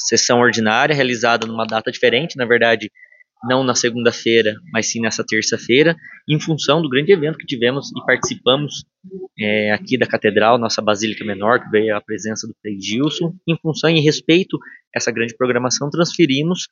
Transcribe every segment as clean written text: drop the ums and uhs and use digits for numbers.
sessão ordinária realizada numa data diferente, na verdade, não na segunda-feira, mas sim nessa terça-feira, em função do grande evento que tivemos e participamos aqui da Catedral, nossa Basílica Menor, que veio a presença do Frei Gilson. Em função e em respeito a essa grande programação, transferimos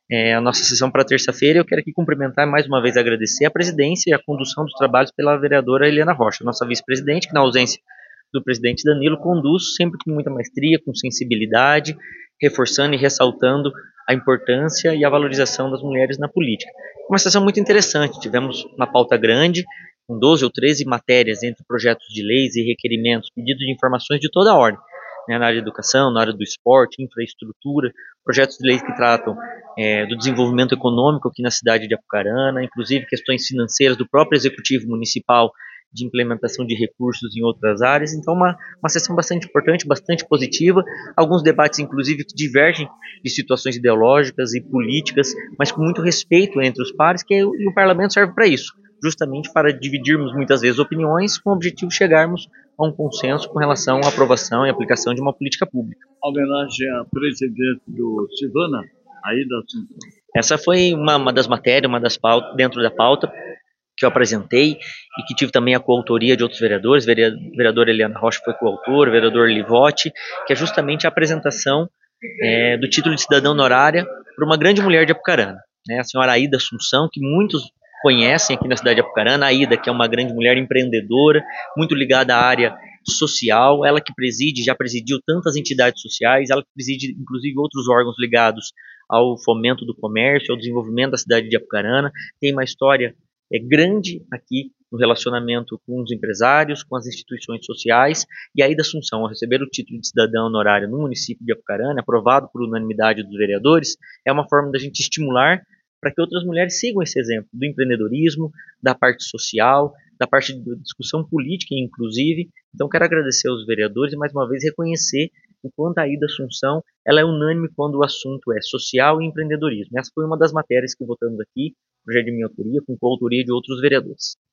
a nossa sessão para terça-feira. Eu quero aqui cumprimentar e mais uma vez agradecer a presidência e a condução dos trabalhos pela vereadora Eliana Rocha, nossa vice-presidente, que na ausência do presidente Danilo conduz sempre com muita maestria, com sensibilidade, reforçando e ressaltando a importância e a valorização das mulheres na política. Uma sessão muito interessante, tivemos uma pauta grande, com 12 ou 13 matérias entre projetos de leis e requerimentos, pedidos de informações de toda a ordem, na área da educação, na área do esporte, infraestrutura, projetos de leis que tratam do desenvolvimento econômico aqui na cidade de Apucarana, inclusive questões financeiras do próprio executivo municipal, de implementação de recursos em outras áreas. Então, uma sessão bastante importante, bastante positiva, alguns debates, inclusive, que divergem de situações ideológicas e políticas, mas com muito respeito entre os pares, e o parlamento serve para isso, justamente para dividirmos muitas vezes opiniões, com o objetivo de chegarmos a um consenso com relação à aprovação e aplicação de uma política pública. A homenagem à presidente do Silvana, Aida Assunção. Essa foi uma das matérias, uma das pautas, dentro da pauta, que eu apresentei e que tive também a coautoria de outros vereadores, vereadora Eliana Rocha foi coautora, vereador Livotti, que é justamente a apresentação do título de cidadã honorária para uma grande mulher de Apucarana, a senhora Aida Assunção, que muitos conhecem aqui na cidade de Apucarana. A Aida, que é uma grande mulher empreendedora, muito ligada à área social, ela que já presidiu tantas entidades sociais, ela que preside inclusive outros órgãos ligados ao fomento do comércio, ao desenvolvimento da cidade de Apucarana, tem uma história grande aqui no relacionamento com os empresários, com as instituições sociais. E a Aida Assunção, ao receber o título de cidadã honorária no município de Apucarana, aprovado por unanimidade dos vereadores, é uma forma da gente estimular para que outras mulheres sigam esse exemplo do empreendedorismo, da parte social, da parte de discussão política, inclusive. Então, quero agradecer aos vereadores e, mais uma vez, reconhecer o quanto a Aida Assunção ela é unânime quando o assunto é social e empreendedorismo. Essa foi uma das matérias que votamos aqui, projeto de minha autoria, com coautoria de outros vereadores.